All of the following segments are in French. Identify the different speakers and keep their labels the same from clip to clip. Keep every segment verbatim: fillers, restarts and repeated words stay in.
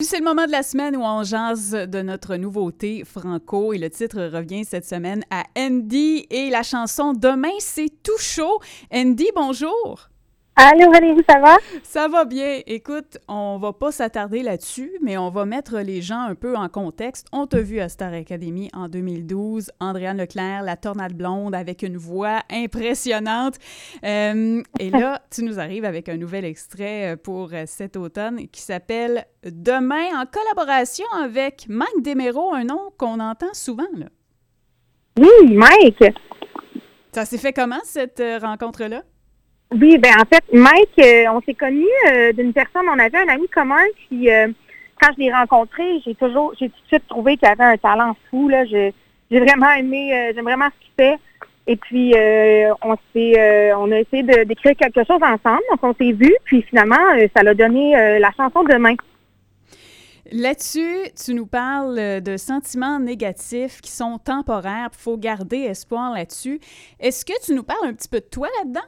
Speaker 1: c'est le moment de la semaine où on jase de notre nouveauté franco et le titre revient cette semaine à Andy et la chanson Demain, c'est tout chaud. Andy, bonjour!
Speaker 2: Allô Valérie, ça va?
Speaker 1: Ça va bien. Écoute, on va pas s'attarder là-dessus, mais on va mettre les gens un peu en contexte. On t'a vu à Star Academy en deux mille douze, Andréane Leclerc, la tornade blonde avec une voix impressionnante. Euh, et là, tu nous arrives avec un nouvel extrait pour cet automne qui s'appelle Demain, en collaboration avec Mike Desméraud, un nom qu'on entend souvent, là.
Speaker 2: Oui, Mike.
Speaker 1: Ça s'est fait comment, cette rencontre-là?
Speaker 2: Oui, ben en fait, Mike, euh, on s'est connus euh, d'une personne, on avait un ami commun, puis euh, quand je l'ai rencontré, j'ai toujours, j'ai tout de suite trouvé qu'il avait un talent fou, là. Je, j'ai vraiment aimé, euh, j'aime vraiment ce qu'il fait. Et puis, euh, on s'est, euh, on a essayé de, d'écrire quelque chose ensemble, donc on s'est vus, puis finalement, euh, ça l'a donné euh, la chanson Demain.
Speaker 1: Là-dessus, tu nous parles de sentiments négatifs qui sont temporaires, il faut garder espoir là-dessus. Est-ce que tu nous parles un petit peu de toi là-dedans?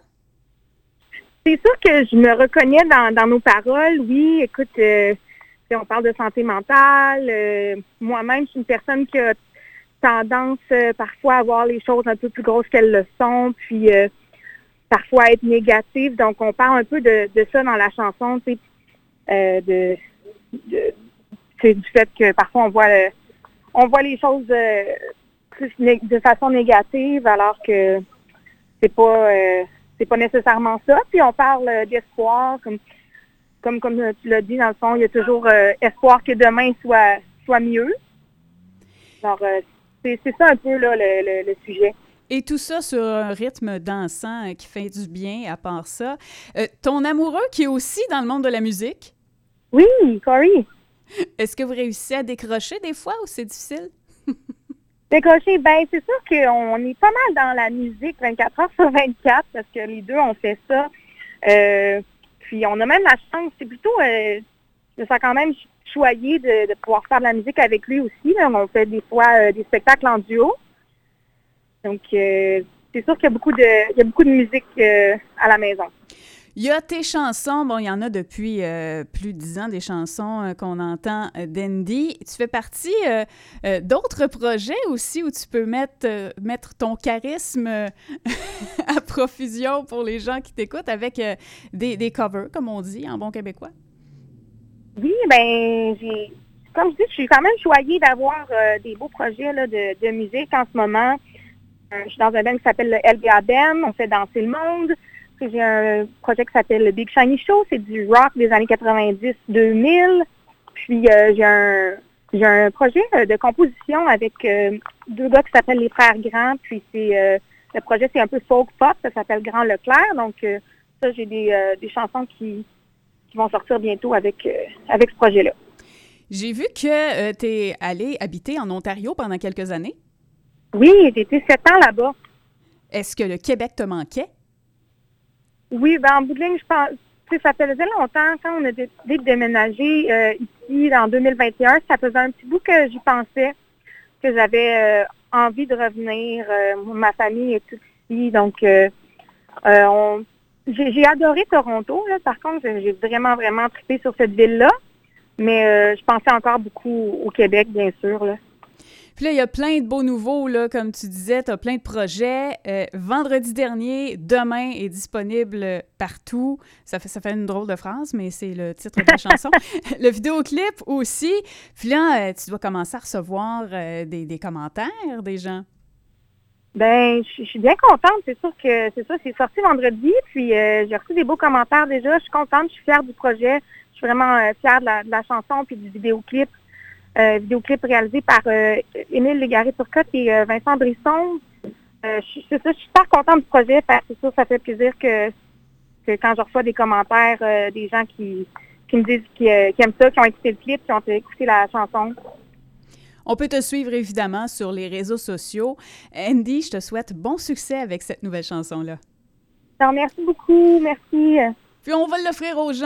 Speaker 2: C'est sûr que je me reconnais dans, dans nos paroles. Oui, écoute, euh, on parle de santé mentale. Euh, moi-même, je suis une personne qui a tendance euh, parfois à voir les choses un peu plus grosses qu'elles le sont, puis euh, parfois à être négative. Donc, on parle un peu de, de ça dans la chanson, tu sais, euh, de, de c'est du fait que parfois on voit le, on voit les choses euh, plus né- de façon négative, alors que c'est pas euh, c'est pas nécessairement ça. Puis on parle euh, d'espoir, comme comme comme tu l'as dit, dans le fond, il y a toujours euh, espoir que demain soit soit mieux. Alors euh, c'est, c'est ça un peu là le, le, le sujet.
Speaker 1: Et tout ça sur un rythme dansant euh, qui fait du bien à part ça. Euh, ton amoureux qui est aussi dans le monde de la musique,
Speaker 2: Oui, Corey.
Speaker 1: est-ce que vous réussissez à décrocher des fois ou c'est difficile?
Speaker 2: Décrocher, ben c'est sûr qu'on est pas mal dans la musique vingt-quatre heures sur vingt-quatre parce que les deux on fait ça. Euh, puis on a même la chance, c'est plutôt, euh, je me sens quand même choyée de, de pouvoir faire de la musique avec lui aussi. Là. On fait des fois euh, des spectacles en duo. Donc euh, c'est sûr qu'il y a beaucoup de, il y a beaucoup de musique euh, à la maison.
Speaker 1: Il y a tes chansons, bon, il y en a depuis euh, plus de dix ans, des chansons euh, qu'on entend euh, d'Andy. Tu fais partie euh, euh, d'autres projets aussi où tu peux mettre, euh, mettre ton charisme euh, à profusion pour les gens qui t'écoutent avec euh, des, des covers, comme on dit en bon québécois.
Speaker 2: Oui, ben j'ai, comme je dis, je suis quand même choyée d'avoir euh, des beaux projets là, de, de musique en ce moment. Euh, je suis dans un band qui s'appelle le L B A Band, on fait danser le monde. J'ai un projet qui s'appelle le Big Shiny Show, c'est du rock des années quatre-vingt-dix deux mille. Puis euh, j'ai un j'ai un projet euh, de composition avec euh, deux gars qui s'appellent les Frères Grands. Puis c'est euh, le projet c'est un peu folk pop, ça s'appelle Grand Leclerc. Donc euh, ça j'ai des, euh, des chansons qui, qui vont sortir bientôt avec euh, avec ce projet-là.
Speaker 1: J'ai vu que euh, tu es allé habiter en Ontario pendant quelques années.
Speaker 2: Oui, j'ai été sept ans là-bas.
Speaker 1: Est-ce que le Québec te manquait?
Speaker 2: Oui, ben en bout de ligne, je pense, tu sais, ça faisait longtemps quand on a décidé de déménager euh, ici en deux mille vingt et un, ça faisait un petit bout que j'y pensais, que j'avais euh, envie de revenir. Euh, ma famille est toute ici, donc euh, euh, on, j'ai, j'ai adoré Toronto. Là, par contre, j'ai j'ai vraiment, vraiment trippé sur cette ville-là, mais euh, je pensais encore beaucoup au Québec, bien sûr, là.
Speaker 1: Puis là, il y a plein de beaux nouveaux, là, comme tu disais, tu as plein de projets. Euh, vendredi dernier, Demain est disponible partout. Ça fait, ça fait une drôle de phrase, mais c'est le titre de la chanson. Le vidéoclip aussi. Puis là, euh, tu dois commencer à recevoir euh, des, des commentaires des gens.
Speaker 2: Ben, je je suis bien contente. C'est sûr que c'est ça, c'est sorti vendredi, puis euh, j'ai reçu des beaux commentaires déjà. Je suis contente, je suis fière du projet. Je suis vraiment euh, fière de la, de la chanson puis du vidéoclip. Euh, vidéoclip réalisé par euh, Émile Légaré-Turcotte et euh, Vincent Brisson. Euh, je, c'est ça, je suis super contente du projet. Parce que c'est sûr, ça fait plaisir que, que quand je reçois des commentaires euh, des gens qui, qui me disent qu'ils, euh, qu'ils aiment ça, qui ont écouté le clip, qui ont écouté la chanson.
Speaker 1: On peut te suivre évidemment sur les réseaux sociaux. Andy, je te souhaite bon succès avec cette nouvelle chanson-là.
Speaker 2: Alors, merci beaucoup. Merci.
Speaker 1: Puis on va l'offrir aux gens.